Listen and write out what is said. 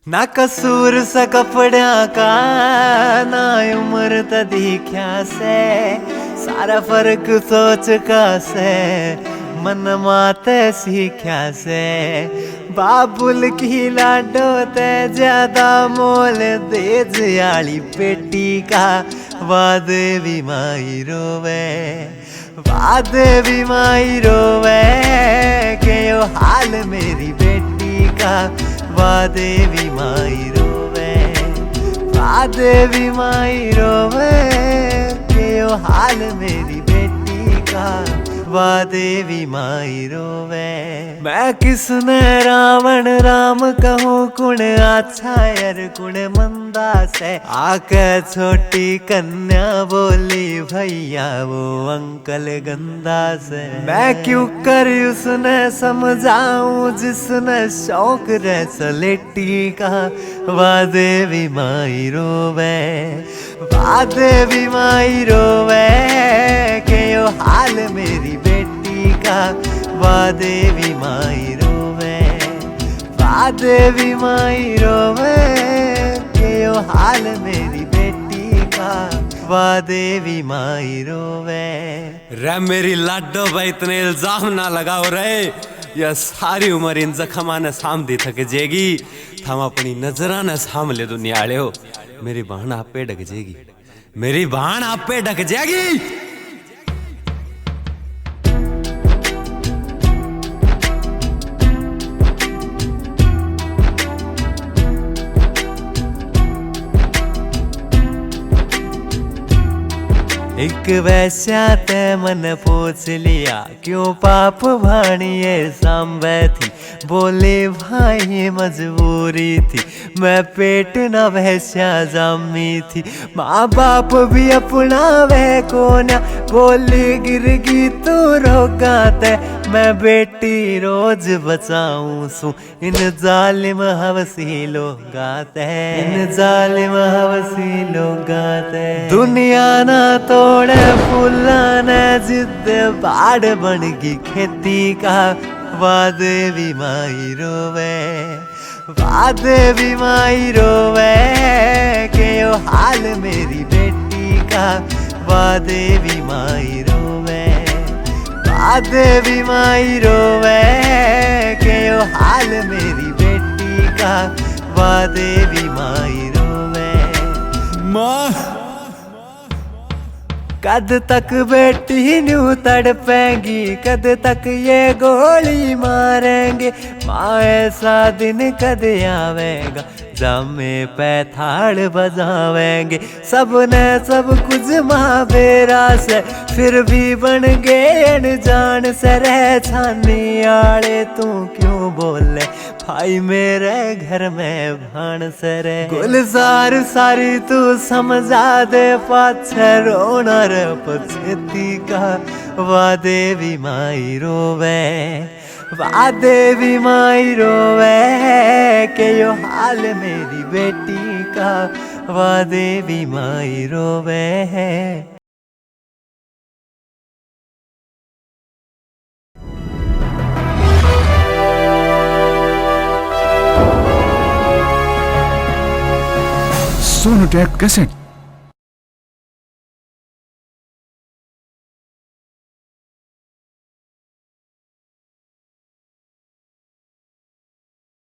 ना कसूर सा कपड़ा का ना उम्र त दिख्या से सारा फर्क सोच का से मन माते सीख्या से बाबुल की लाडो ते ज्यादा मोल दे जियाली बेटी का वाद भी माई रोवे वाद भी माई रोवे के यो हाल मेरी बेटी का वादे भी माई रोवे वादे भी माई रोवे के यो हाल मेरी बेटी का वादे भी माई रोवे। मैं किसने रावण राम कहूँ कुण अच्छा यार कुण मंदा से आके छोटी कन्या बोली भैया वो अंकल गंदा से मैं क्यों कर उसने समझाऊं जिसने शौक रे सलेटी का वादे भी माई रोवे वादे भी माई रोवे के यो हाल मेरी बेटी का वादे भी माई रोवे वादे भी माई रोवे के यो हाल मेरी बेटी का वादे भी माई रोवे। रे मेरी लाडो भाई इतने इल्जाम ना लगाओ रे, यह सारी उम्र इन जख्मा ने साम दी थक जेगी थम अपनी नजरा ने साम ले दुनिया हो। मेरी बहन आप पे ढक जेगी, मेरी बहन आप पे ढक जाएगी। एक वैश्या ते मन पूछ लिया क्यों पाप भाणिये सांबे थी बोले भाई मजबूरी थी मैं पेट न वैश्या जामी थी माँ बाप भी अपना वह कोना बोली गिरगी तू रोगाते मैं बेटी रोज बचाऊं सू इन जालिम हवसी लोग गाते इन जालिम हवसी लोग गाते दुनिया ना तोड़े फूला ने जिद बाढ़ बन गई खेती का वादे भी माई रोवे वादे भी माई रोवे के यो हाल मेरी बेटी का वादे भी माई रोवे वादे भी माई रोवे के यो हाल मेरी बेटी का वादे भी माई रोवे। माँ कद तक बेटी न्यू तड़पेंगी कद तक ये गोली मारेंगे माँ ऐसा दिन कद आवेगा जामे पैथाड़ बजावेंगे सबने सब कुछ माँ बेरा से फिर भी बन गए अनजान से रह छानी आड़े तू क्यों बोले भाई मेरे घर में भान से रे गुलजार सारी तू समझा दे पाछे रोना रे पछती का वादे भी माई रोवे वादे भी माई रोवे के यो हाल मेरी बेटी का वादे भी माई रोवे। सोनोटेक कैसेट